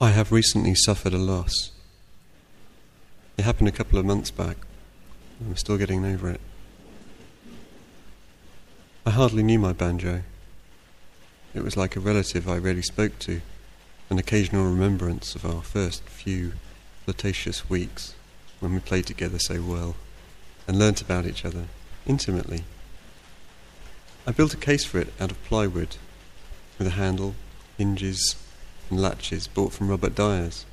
I have recently suffered a loss. It happened a couple of months back. I'm still getting over it. I hardly knew my banjo. It was like a relative I rarely spoke to, an occasional remembrance of our first few flirtatious weeks when we played together so well and learnt about each other intimately. I built a case for it out of plywood with a handle, hinges and latches bought from Robert Dyer's.